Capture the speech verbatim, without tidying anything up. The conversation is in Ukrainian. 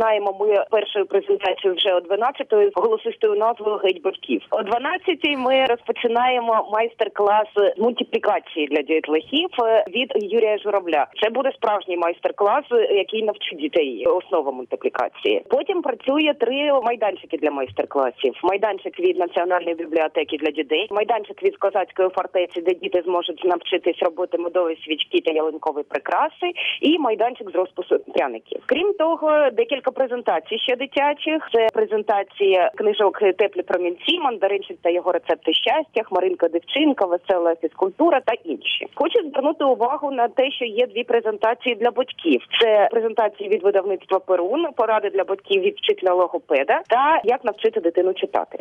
Розпочинаємо ми першою презентацією вже о дванадцятої голосистою назвою «Геть батьків». О дванадцятій ми розпочинаємо майстер-клас з мультиплікації для дітлахів від Юрія Журавля. Це буде справжній майстер-клас, який навчить дітей основам мультиплікації. Потім працює три майданчики для майстер-класів. Майданчик від Національної бібліотеки для дітей, майданчик від Козацької фортеці, де діти зможуть навчитись робити медові свічки та ялинкові прикраси, і майданчик з розпису пряників. Крім того, декілька презентацій ще дитячих. Це презентація книжок «Теплі промінці», «Мандаринчик та його рецепти щастя», «Хмаринка дівчинка», «Весела фізкультура» та інші. Хочу звернути увагу на те, що є дві презентації для батьків. Це презентації від видавництва «Перун», поради для батьків від вчителя-логопеда та «Як навчити дитину читати».